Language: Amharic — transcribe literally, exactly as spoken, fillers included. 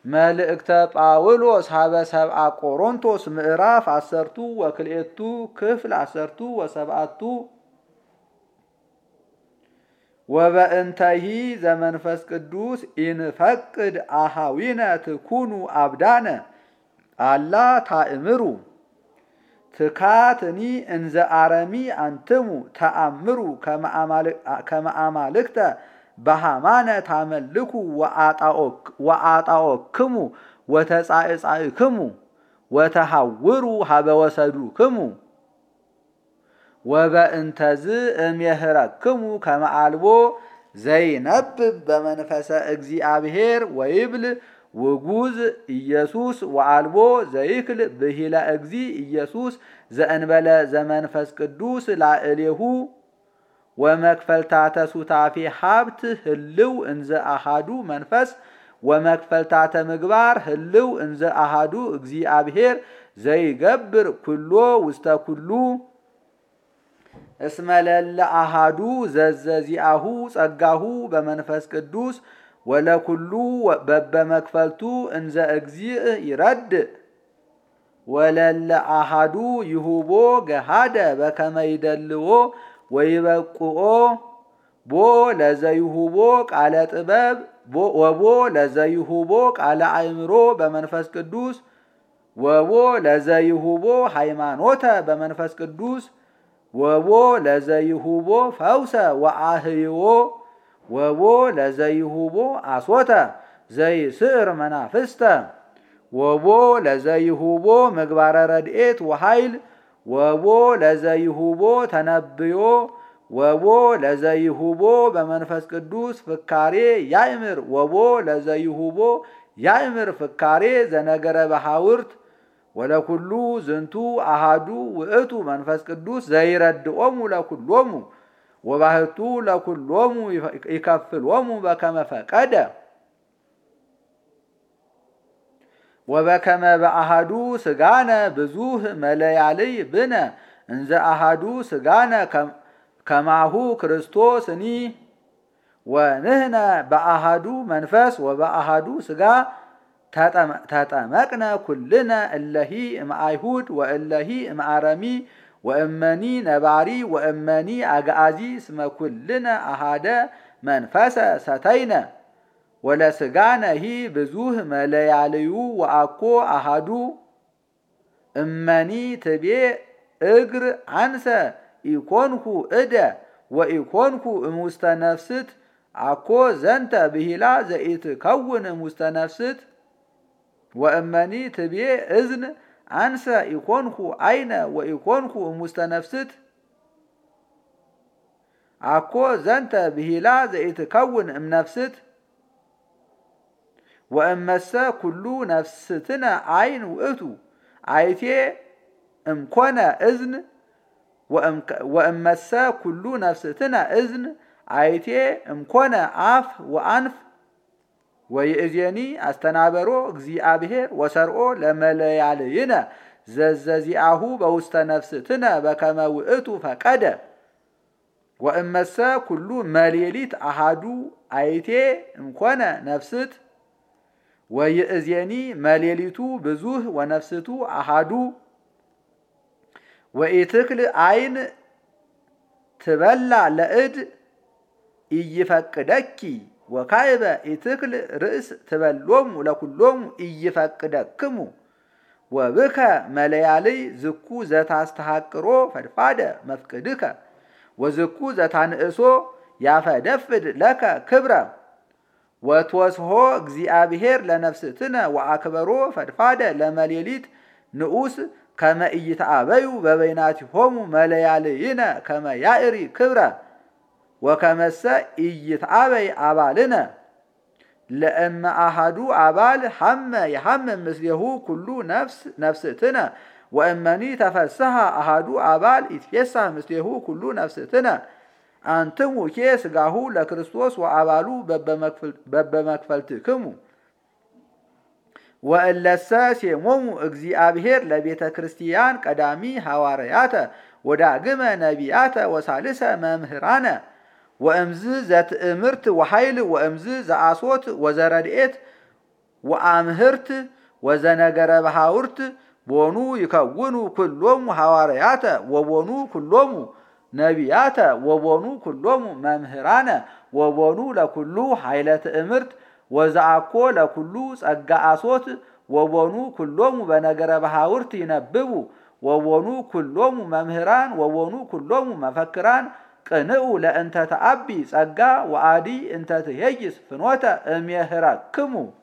መልእክተ ጳውሎስ ሀበ ሰብአ ቆሮንቶስ ምዕራፍ አሰርቱ ወክልኤቱ ክፍል አሰርቱ ወሰብአቱ ወበእንተሂ ዘመንፈስ ቅዱስ ኢንፈቅድ አሃዊነ ትኩኑ አብዳነ አላ ታእምሩ ትካትኒ እንዘ አረሚ አንትሙ ተአምሩ ከመአማልክተ በሃማነ ታመልኩ ወአጣኦክሙ ወተጻእጻእክሙ ወተሐውሩ ሀበ ወሰዱክሙ ወበእንተዝ እምየህረክሙ ከመአልቦ ዘይነብብ በመንፈሰ እግዚአብሔር ወይብል ውጉዝ ኢየሱስ ወአልቦ ዘይክል ብሂለ እግዚ ኢየሱስ ዘእንበለ ዘመንፈስ ቅዱስ ላዕሌሁ ወመክፈልታተ ሱታፌ ሀብት ህልው እንዘ አሃዱ መንፈስ ወመክፈልታተ ምግባር ህልው እንዘ አሃዱ እግዚአብሔር ዘይገብር ኩሎ ውስተ ኩሉ እስመለለ አሃዱ ዘዘዚአሁ ጸጋሁ በመንፈስ ቅዱስ ወለኩሉ በበመክፈልቱ እንዘ እግዚእ ይረድ ወለለ አሃዱ ይሁቦ ገሃደ በከመ ይደልዎ ወይበቁኦ ቦ ለዘይሁቦ ቃለ ጥበብ ወቦ ለዘይሁቦ ቃለ አእምሮ በመንፈስ ቅዱስ ወቦ ለዘይሁቦ ሃይማኖተ በመንፈስ ቅዱስ ወቦ ለዘይሁቦ ፈውሰ ወአህይዎ ወቦ ለዘይሁቦ አሶተ ዘይስዕር መናፍስተ ወቦ ለዘይሁቦ ምግባረ ረድኤት ወኃይል ወቦ ለዘይሁቦ ተነብዮ ወቦ ለዘይሁቦ በመንፈስ ቅዱስ ፍካሬ ያእምር ወቦ ለዘይሁቦ ያእምር ፍካሬ ዘነገረ በሐውርት ወለኩሉ ዝንቱ አሃዱ ውእቱ መንፈስ ቅዱስ ዘይረድኦሙ ለኩሎሙ ወባህቱ ለኩሎሙ ይከፍሎሙ በከመ ፈቀደ ወበከመ በአሃዱ ስጋነ ብዙህ መለያልይ ብነ እንዘ አሃዱ ስጋነ ከማሁ ክርስቶስኒ ወንህነ በአሃዱ መንፈስ ወበአሃዱ ስጋ ተጠመቅነ ኩልነ እለሂ እምአይሁድ ወእለሂ እምአረሚ ወእመኒ ነባሪ ወእመኒ አግአዚ እስመ ኩልነ አሃደ መንፈሰ ሰተይነ ወለስጋነሂ ብዙህ መለያልዩ ወአኮ አሃዱ እመኒ ትቤ እግር አንሰ ኢኮንኩ እደ ወኢኮንኩ እሙስተ ነፍስት አኮ ዘንተ ብሂላ ዘኢትከውን እሙስተ ነፍስት ወእመኒ ትቤ እዝን አንሰ ኢኮንኩ አይነ ወኢኮንኩ እሙስተ ነፍስት አኮ ዘንተ ብሂላ ዘኢትከውን እምነፍስት ወእመሰ ኩሉ ነፍስትነ አይን ውእቱ አይቴ እምኮነ እዝን ወእመሰ ኩሉ ነፍስትነ እዝን አይቴ እምኮነ አፍ ወአንፍ ወይእዜኒ አስተናበሮ እግዚአብሔር ወሰርኦ ለመለያልይነ ዘዘዚአሁ በውስተ ነፍስትነ በከመ ውእቱ ፈቀደ ወእመሰ ኩሉ መሌሊት አሃዱ አይቴ እምኮነ ነፍስት ወይእዜኒ መሌሊቱ ብዙህ ወነፍስቱ አሃዱ ወኢትክል አይን ትበላ ለእድ ኢይፈቅደኪ ወካይበ ኢትክል ርእስ ትበሎሙ ለኩሎሙ ኢይፈቅደክሙ ወብከ መለያልይ ዝኩ ዘታስተሐቅሮ ፈድፋደ መፍቅድከ ወዝኩ ዘታንእሶ ያፈደፍድ ለከ ክብረ ወትወስሆ እግዚአብሔር ለነፍስትነ ወአክበሮ ፈድፋደ ለመሌሊት ንዑስ ከመ ኢይትአበዩ በበይናቲሆሙ መለያልይነ ከመ ያእሪ ክብረ ወከመሰ ኢይትአበይ አባልነ ለእመ አሃዱ አባል ሐመ የሐምም ምስሌሁ ኩሉ ነፍስ ነፍስትነ ወእመኒ ተፈስሐ አሃዱ አባል ይትፌሳህ ምስሌሁ ኩሉ ነፍስትነ አንትሙ ኬ ስጋሁ ለክርስቶስ ወአባሉ በበመክፈልትክሙ ወእለሰ ሴሞሙ እግዚአብሔር ለቤተ ክርስቲያን ቀዳሚ ሐዋርያተ ወዳግመ ነቢያተ ወሳልሰ መምህራነ ወእምዝ ዘትእምርት ወኃይል ወእምዝ ዘአሶት ወዘረድኤት ወአምህርት ወዘነገረ በሐውርት ቦኑ ይከውኑ ኩሎሙ ሐዋርያተ ወቦኑ ኩሎሙ ነቢያተ ወቦኑ ኩሎሙ መምህራነ ወቦኑ ለኩሉ ኃይለ ትእምርት ወዘአኮ ለኩሉ ጸጋ አሶት ወቦኑ ኩሎሙ በነገረ በሐውርት ይነብቡ ወቦኑ ኩሎሙ መምህራን ወቦኑ ኩሎሙ መፈክራን ቅንኡ ለእንተ ተአቢ ጸጋ ወአዲ እንተ ትሄይስ ፍኖተ እምየህረክሙ